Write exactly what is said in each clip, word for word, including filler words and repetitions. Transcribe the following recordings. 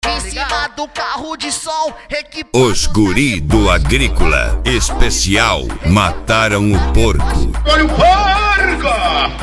Em cima do carro de som equipado. Os guri do Agrícola Especial mataram o porco. Olha o porco!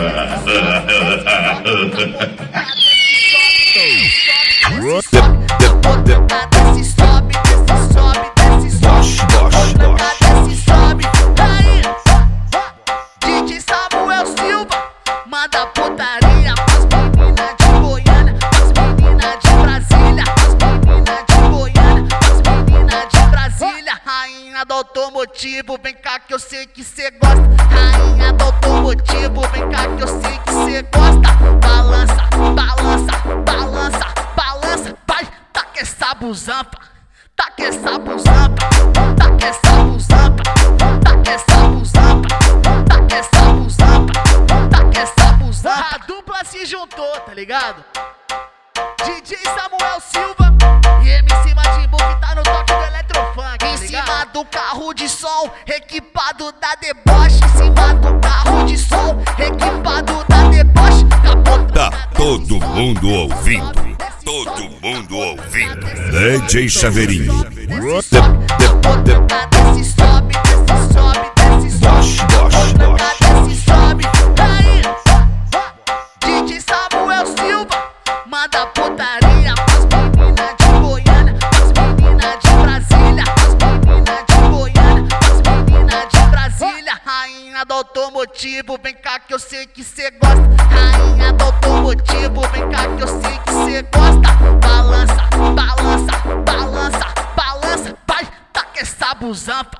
Desce, sobe, desce, sobe, desce, sobe. Desce, sobe. Aí, D J Samuel Silva manda putaria pras meninas de Goiânia, pras meninas de Brasília, pras meninas de Goiânia, pras meninas de Brasília. Rainha do automotivo, vem cá que eu sei que cê gosta. Rainha do automotivo, vem cá que eu sei que cê gosta. Balança, balança, balança, balança, vai, taca essa busanfa, taca essa busanfa, taca essa busanfa, taca essa busanfa, taca essa busanfa, taca essa busanfa. A dupla se juntou, tá ligado? D J Samuel Silva e M C Majin Buu que tá no toque do Eletrofunk, tá ligado? Em cima do carro de som equipado da deboche, em cima do carro de som equipado da deboche. Tá todo mundo ouvindo, todo mundo ouvindo. D J Chaveirinho. Desce, sobe, desce, sobe, desce, sobe. Desce, sobe. Aí, D J Samuel Silva manda putaria pras meninas de Goiânia, pras meninas de Brasília, pras meninas de Goiânia, pras meninas de Brasília. Rainha do automotivo, vem cá que eu sei que cê gosta. Rainha do automotivo, vem cá que eu sei que cê gosta. Balança, balança, balança, balança, vai, taca essa busanfa,